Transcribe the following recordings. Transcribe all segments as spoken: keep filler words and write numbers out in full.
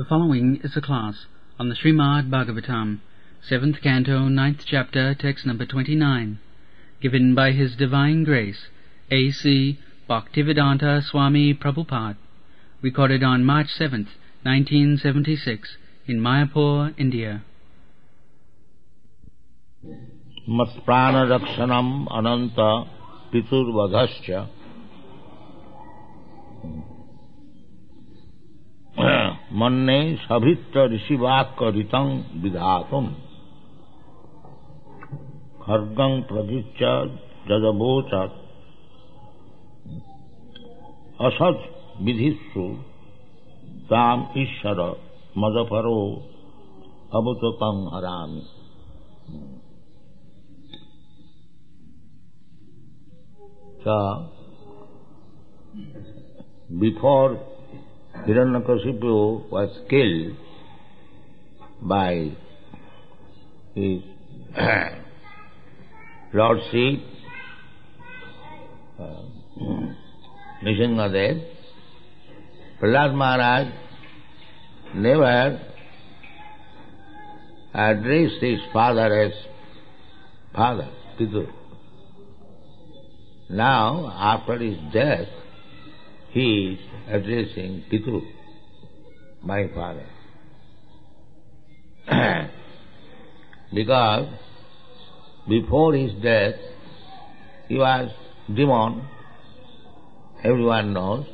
The following is a class on the Srimad Bhagavatam, seventh canto, ninth chapter, text number twenty-nine, given by His Divine Grace, A C Bhaktivedanta Swami Prabhupada, recorded on March seventh, nineteen seventy-six, in Mayapur, India. Matprana rakshanam ananta piturvadhascha manne sabhitra rishivakka ritang vidhatum khargang pradicca jajabochat asat vidhissu tam ishara madaparo abutotang harami. So, before Hiranyakashipu was killed by his lordship, uh, Nrsimhadev, Prahlad Maharaj never addressed his father as father, Pitu. Now, after his death, he is addressing Pitu, my father. Because before his death, he was demon, everyone knows.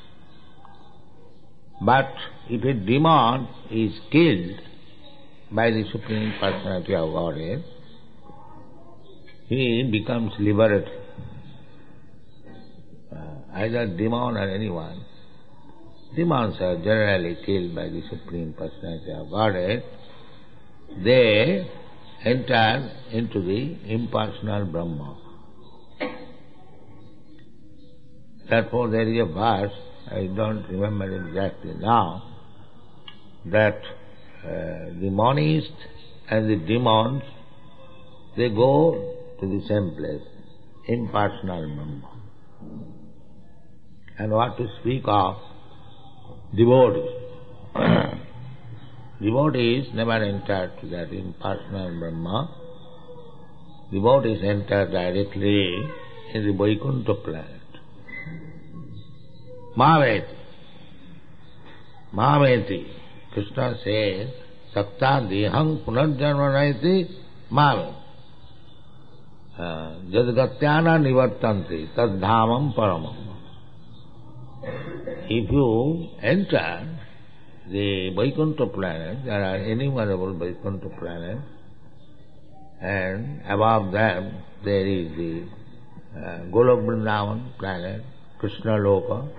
But if a demon is killed by the Supreme Personality of Godhead, he becomes liberated. Either demon or anyone. Demons are generally killed by the Supreme Personality of Godhead. They enter into the impersonal Brahma. Therefore there is a verse, I don't remember exactly now, that uh, the monists and the demons, they go to the same place, impersonal Brahma. And what to speak of devotees. Devotees never enter to that impersonal Brahma. Devotees enter directly in the Vaikuntha planet. Mahaveti. Mahaveti. Krishna says, Sakta dehang punarjanmanaiti Mahaveti. Jadgatyana nivartanti tad dhamam paramam. If you enter the Vaikuntha planet, there are innumerable Vaikuntha planets, and above them there is the uh, Golok Vrindavan planet, Krishna Loka.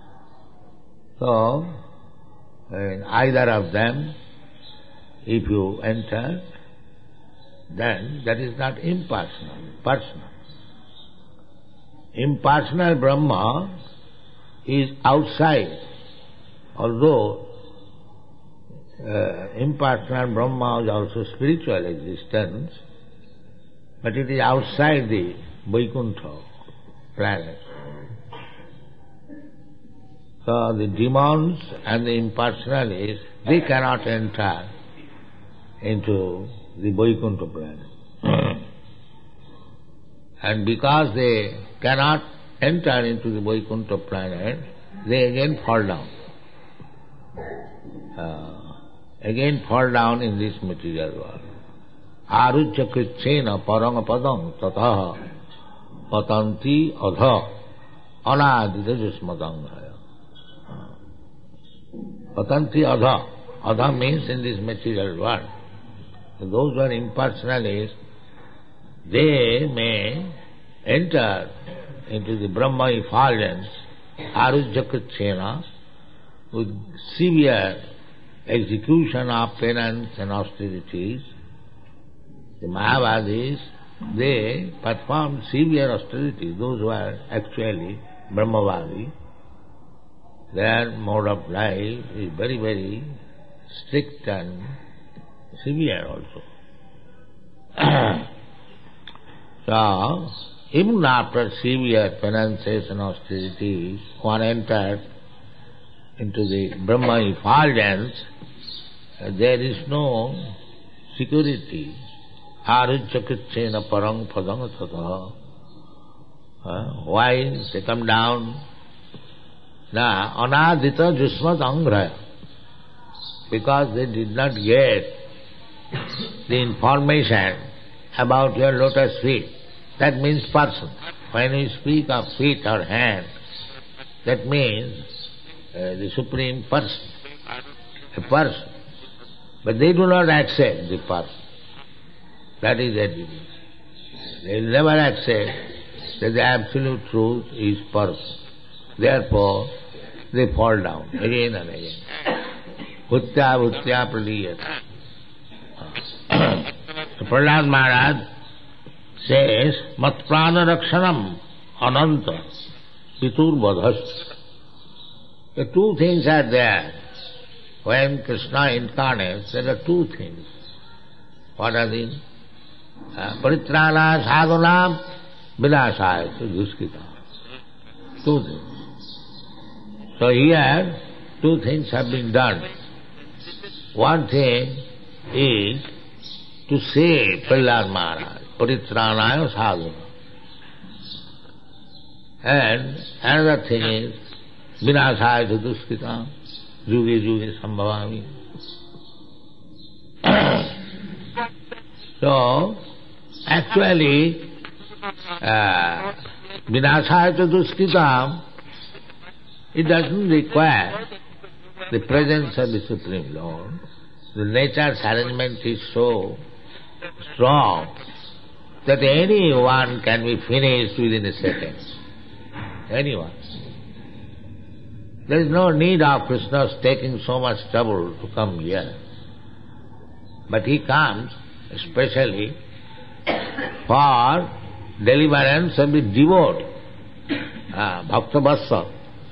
So, in either of them, if you enter, then that is not impersonal, personal. Impersonal Brahma is outside, although uh, impersonal Brahma is also spiritual existence, but it is outside the Vaikuntha planet. So the demons and the impersonalists, they cannot enter into the Vaikuntha planet. And because they cannot enter into the Vaikuntha planet, they again fall down. Uh, again fall down in this material world. Arujya kritsena paranga padam tataha patanti adha anadita jasmadangaya. Patanti adha. Adha means in this material world. So those who are impersonalists, they may enter into the Brahma effulgence, Arujya kritsena, with severe execution of penance and austerities. The Mayavadis, they perform severe austerities, those who are actually Brahmavadi. Their mode of life is very, very strict and severe also. So, even after severe penances and austerities, one enters into the Brahma effulgence, uh, there is no security. Arujyakritsena parang padang tata. Why they come down? Na anadita jusmat angraya. Because they did not get the information about your lotus feet. That means person. When we speak of feet or hand, that means uh, the Supreme Person, a person. But they do not accept the person. That is their disease. They will never accept that the absolute truth is person. Therefore, they fall down again and again. Bhutya bhutya praliyata. So Prahlad Maharaj says, mat prana rakshanam ananta pitur vadhas. The two things are there. When Krishna incarnates, there are two things. What are these? Paritrana sadhanam vinashaya duskita. Two things. So here, two things have been done. One thing is to save Prahlad Maharaj, Paritranaya sadhana. And another thing is vinashaya duskita, yuge yuge sambhavami. So, actually, uh, vinashaya duskita, it doesn't require the presence of the Supreme Lord. The nature's arrangement is so strong that anyone can be finished within a second. Anyone. There is no need of Krishna's taking so much trouble to come here. But he comes especially for deliverance of the devotee, uh, Bhakta Vatsa,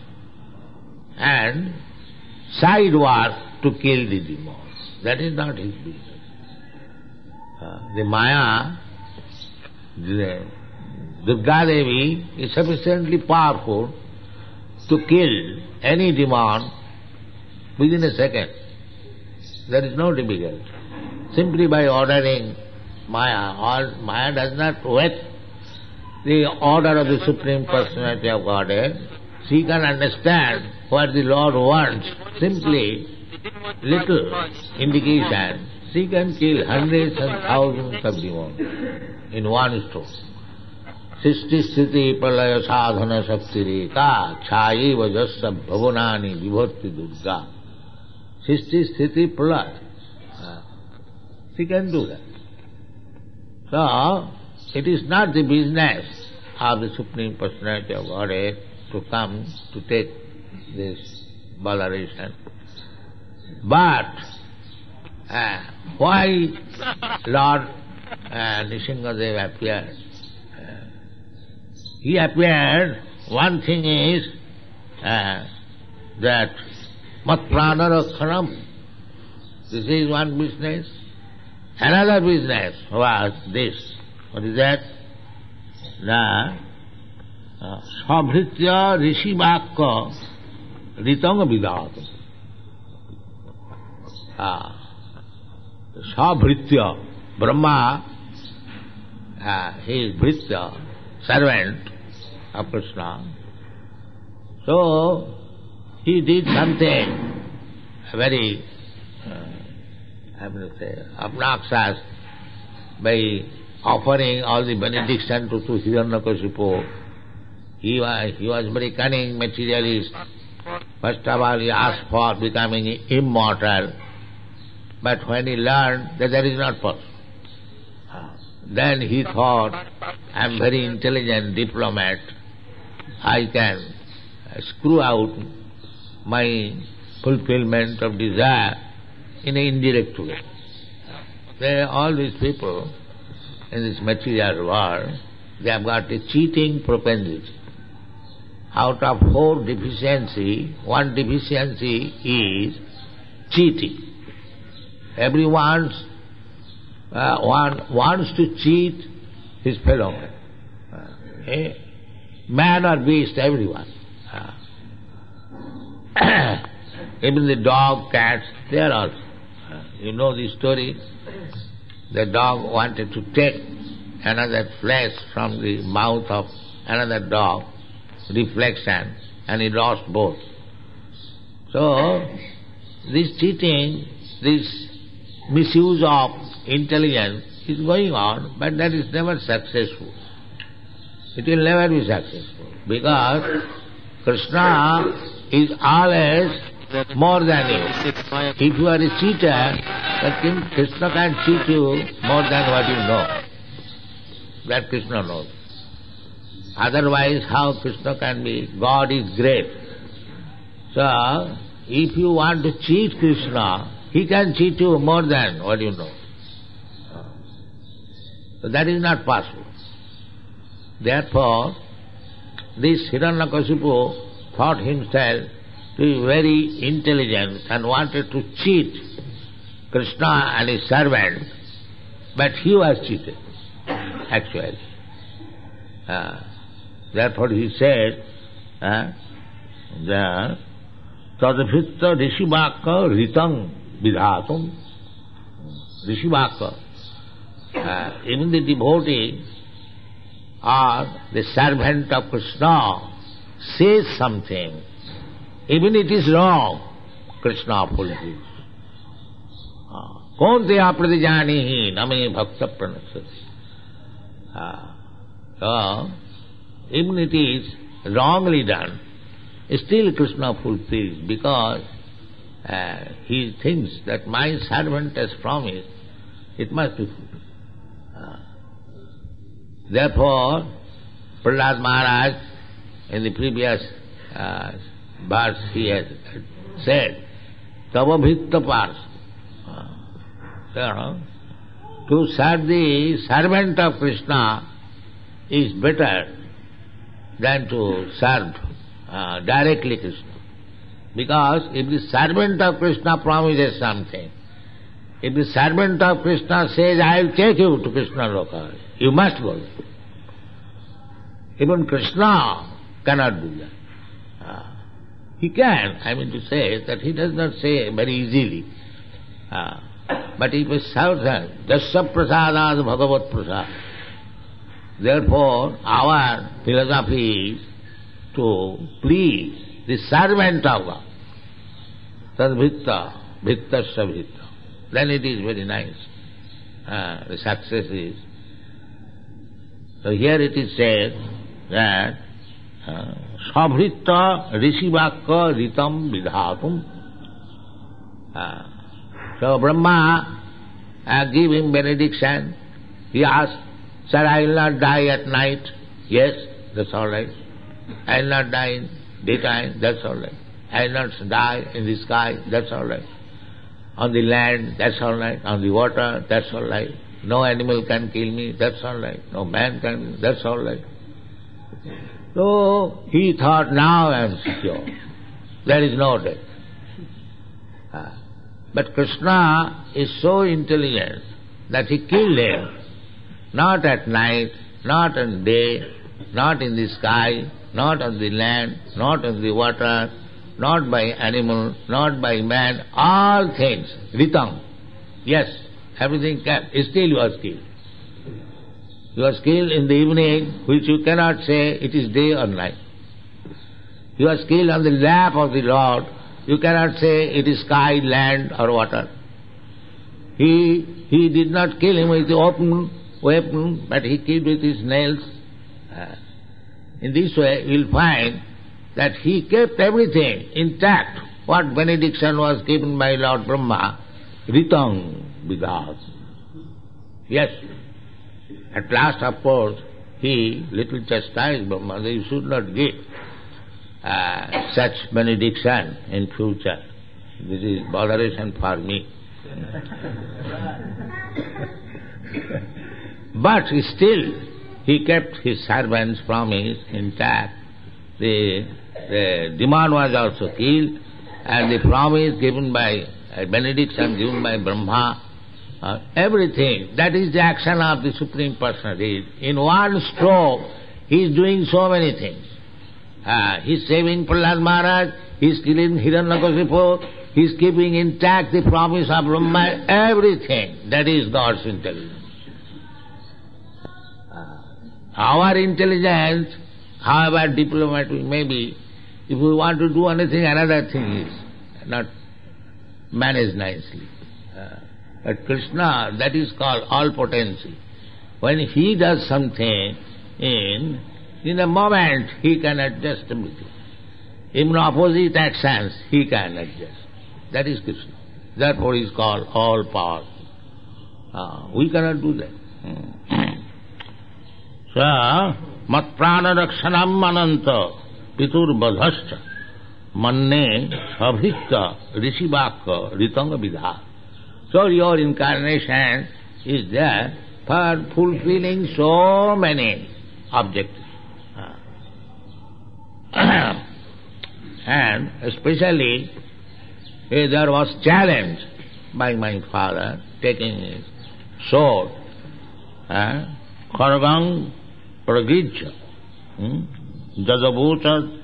and side work to kill the demons. That is not his business. Uh, the Maya, the Durga Devi is sufficiently powerful to kill any demon within a second. There is no difficulty. Simply by ordering Maya, or Maya does not wait the order of the Supreme Personality of Godhead. She can understand what the Lord wants. Simply little indication, she can kill hundreds and thousands of demons in one stroke. Sisti sthiti pralaya sadhana shakti reka chayi vajassa bhavunani vibhatti durga. Sisti sthiti pralaya. She can do that. So, it is not the business of the Supreme Personality of Godhead to come to take this botheration. But uh, why Lord uh, Nrsimhadev appeared? Uh, he appeared, one thing is uh, that mat prana rakshanam. This is one business. Another business was this. What is that? Na sabhritya rishi vakka ritanga vidhata. Ah, sabhritya, Brahma, ah, he is Bhritya, servant of Krishna. So, he did something very uh, I am going to say, obnoxious by offering all the benediction to, to Hiranyakashipu. He was, he was very cunning materialist. First of all, he asked for becoming immortal. But when he learned that that is not possible, then he thought, I am very intelligent diplomat. I can screw out my fulfillment of desire in an indirect way. They, all these people in this material world, they have got a cheating propensity. Out of four deficiency, one deficiency is cheating. Everyone uh, one wants to cheat his fellow man. Uh, eh? Man or beast, everyone. Uh, even the dog, cats, they are also. Uh, you know the story? The dog wanted to take another flesh from the mouth of another dog, reflection, and he lost both. So, this cheating, this misuse of intelligence is going on, but that is never successful. It will never be successful, because Krishna is always more than you. If you are a cheater, then Krishna can cheat you more than what you know. That Krishna knows. Otherwise, how Krishna can be? God is great. So, if you want to cheat Krishna, he can cheat you more than what you know. So that is not possible. Therefore, this Hiranyakasipu thought himself to be very intelligent and wanted to cheat Krishna and his servant, but he was cheated, actually. Uh, therefore he said, uh, the Tadvitta Rishivaka Ritang Vidhatum. Rishivaka. Uh, even the devotee or the servant of Krishna says something, even it is wrong, Krishna fulfills. Konteya pratijanihi name bhakta pranasati. So, even it is wrongly done, still Krishna fulfills, because uh, he thinks that my servant has promised, it must be fulfilled. Uh, therefore, Prahlad Maharaj, in the previous uh, verse, he has said, Tava bhitta pars. Uh, to serve the servant of Krishna is better than to serve uh, directly Krishna. Because if the servant of Krishna promises something, if the servant of Krishna says, I will take you to Krishna Loka, you must go. Even Krishna cannot do that. Uh, he can, I mean to say that he does not say very easily. Uh, but if a servant, Dasya prasadad bhagavat prasad. Therefore, our philosophy is to please the servant of God. Tadvitta, vittasya vitta. Then it is very nice. Uh, the success is. So here it is said that Savritta rishivakka ritam vidhatum. Uh, so Brahma uh, gave him benediction. He asked, Sir, I will not die at night. Yes, that's all right. I will not die in daytime. That's all right. I will not die in the sky. That's all right. On the land, that's all right. On the water, that's all right. No animal can kill me. That's all right. No man can. That's all right. So he thought, now I am secure. There is no death. Uh, but Krishna is so intelligent that he killed him. Not at night, not in day, not in the sky, not on the land, not on the water, not by animal, not by man, all things, ritam. Yes, everything kept. Still you was killed. You was killed in the evening, which you cannot say it is day or night. You was killed on the lap of the Lord, you cannot say it is sky, land or water. He he did not kill him with the open weapon, but he killed with his nails. Uh, in this way, you will find that he kept everything intact. What benediction was given by Lord Brahma, ritam vidhat. Yes, at last, of course, he little chastised Brahma that you should not give uh, such benediction in future. This is botheration for me. But still, he kept his servant's promise intact. The, the demand was also killed, and the promise given by, a benediction given by Brahma, uh, everything, that is the action of the Supreme Personality. In one stroke, he is doing so many things. Uh, he is saving Prahlad Maharaj, he is killing Hiranyakasipu, He is keeping intact the promise of Brahma, everything. That is God's intelligence. Our intelligence, however diplomatic may be, if we want to do anything, another thing is not managed nicely. Uh, but Krishna, that is called all-potency. When he does something, in in a moment he can adjust everything. In opposite actions, he can adjust. That is Krishna. Therefore he is called all-powerful. Uh, we cannot do that. Hmm. So, mat prana rakshanam mananta pitur badhascha manne sabhikta rishivakka ritanga vidha. So your incarnation is there for fulfilling so many objectives. And especially if there was challenge by my father taking his sword, uh, Khargang Pragijja, Jadabhuta,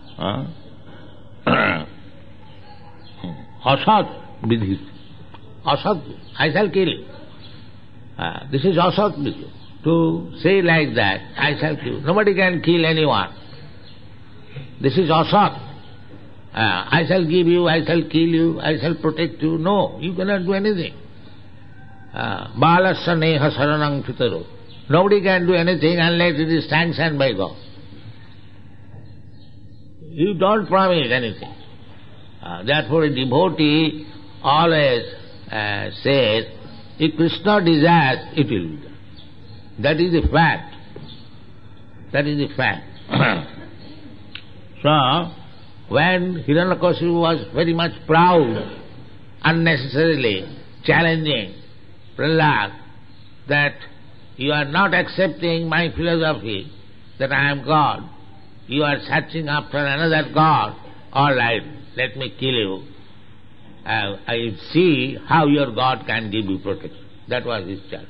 Asat Vidhi. Asat, I shall kill you. Uh, this is Asat Vidhi. To say like that, I shall kill you. Nobody can kill anyone. This is Asat. Uh, I shall give you, I shall kill you, I shall protect you. No, you cannot do anything. Balasya neha saranang pitaro. Nobody can do anything unless it is sanctioned by God. You don't promise anything. Uh, therefore a devotee always uh, says, if Krishna desires, it will be done. That is the fact. That is the fact. So, when Hiranyakasipu was very much proud, unnecessarily challenging Prahlad that you are not accepting my philosophy, that I am God, you are searching after another God, all right, let me kill you. Uh, I see how your God can give you protection. That was his challenge.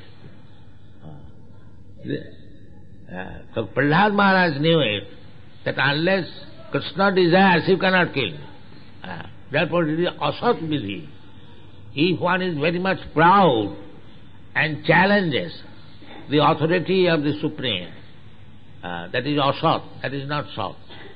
Uh, so Prahlad Maharaj knew it, that unless Krishna desires, you cannot kill me. Uh, therefore it is asat vidhi. If one is very much proud and challenges the authority of the Supreme, uh, that is asat, that is not sat.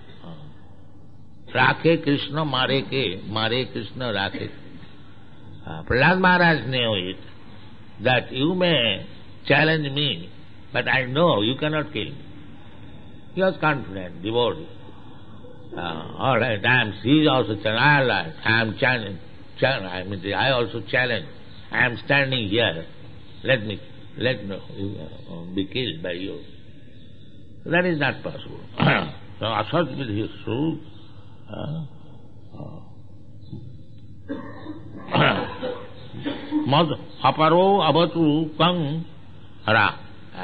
Rakhe Krishna mare ke, mare Krishna rakhe. Uh, Prahlad Maharaj knew it, that you may challenge me, but I know you cannot kill me. He was confident, devotee. Uh, all right, I am, he is also challenged. I am challenged. Challenge, I mean, I also challenge. I am standing here. Let me, let me uh, be killed by you. That is not possible. So asat with his truth. Mad aparo abatu kang hara.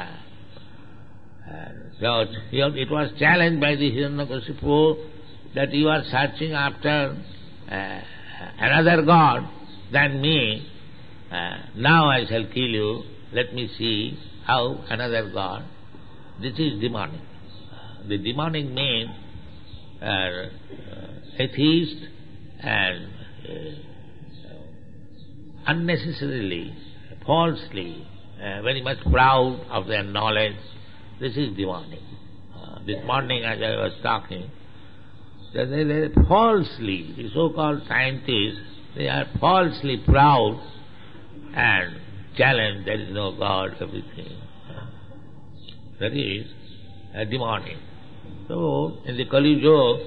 So it was challenged by the Hiranyakasipu that you are searching after uh, another God than me. Uh, now I shall kill you. Let me see how another God. This is demonic. Uh, the demonic means uh, uh, atheist and uh, unnecessarily, falsely, uh, very much proud of their knowledge. This is demonic. Uh, this morning as I was talking, that they, they falsely, the so-called scientists, they are falsely proud and challenge, there is no God, everything. Uh, that is uh, demonic. So, in the Kali Yuga,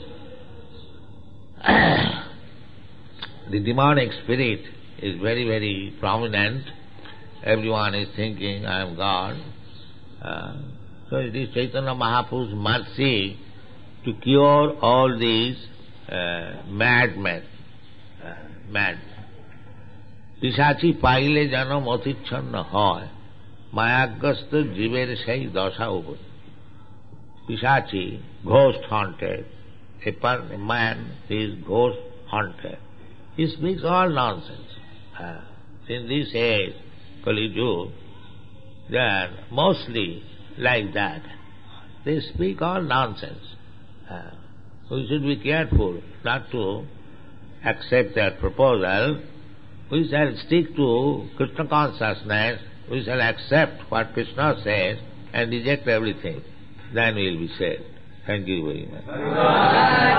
the demonic spirit is very, very prominent. Everyone is thinking, I am God. Uh, so it is Chaitanya Mahaprabhu's mercy to cure all these uh, madmen. Uh, mad. Pisachi paile jano motichhanna hoy, mayagasta jiver sei dasha ubo. Pisachi, ghost haunted. A, per, a man is ghost haunted. He speaks all nonsense. Uh, in this age, Kali Yuga, they are mostly like that. They speak all nonsense. Uh, we should be careful not to accept that proposal, we shall stick to Krishna consciousness, we shall accept what Krishna says and reject everything. Then we will be saved. Thank you very much.